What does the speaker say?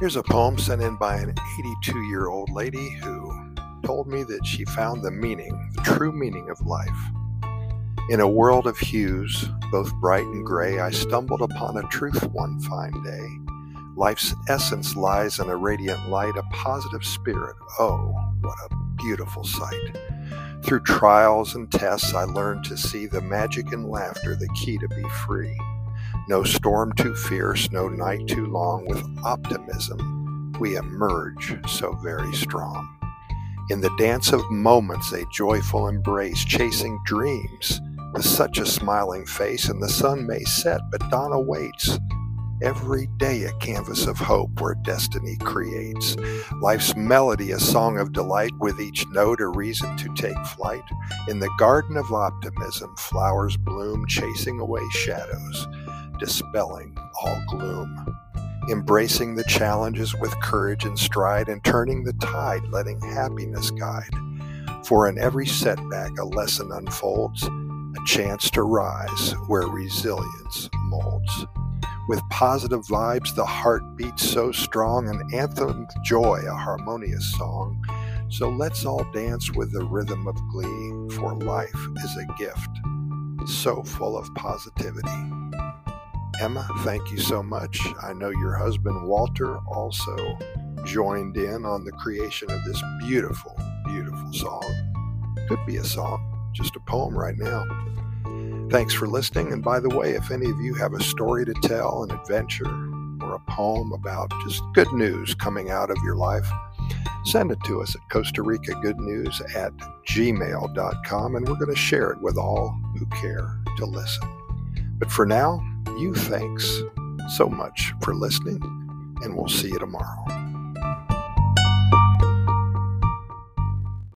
Here's a poem sent in by an 82-year-old lady who told me that she found the true meaning of life. In a world of hues, both bright and gray, I stumbled upon a truth one fine day. Life's essence lies in a radiant light, a positive spirit. Oh, what a beautiful sight. Through trials and tests, I learned to see the magic in laughter, the key to be free. No storm too fierce, no night too long. With optimism, we emerge so very strong. In the dance of moments, a joyful embrace, chasing dreams with such a smiling face. And the sun may set, but dawn awaits. Every day a canvas of hope where destiny creates. Life's melody, a song of delight, with each note a reason to take flight. In the garden of optimism, flowers bloom, chasing away shadows, dispelling all gloom. Embracing the challenges with courage and stride, and turning the tide, letting happiness guide. For in every setback a lesson unfolds, a chance to rise where resilience molds. With positive vibes, the heart beats so strong, an anthem of joy, a harmonious song. So let's all dance with the rhythm of glee, for life is a gift so full of positivity. Emma, thank you so much. I know your husband Walter also joined in on the creation of this beautiful, beautiful song. Could be a song, just a poem right now. Thanks for listening. And by the way, if any of you have a story to tell, an adventure, or a poem about just good news coming out of your life, send it to us at CostaRicaGoodNews@gmail.com, and we're going to share it with all who care to listen. But for now, thanks so much for listening, and we'll see you tomorrow.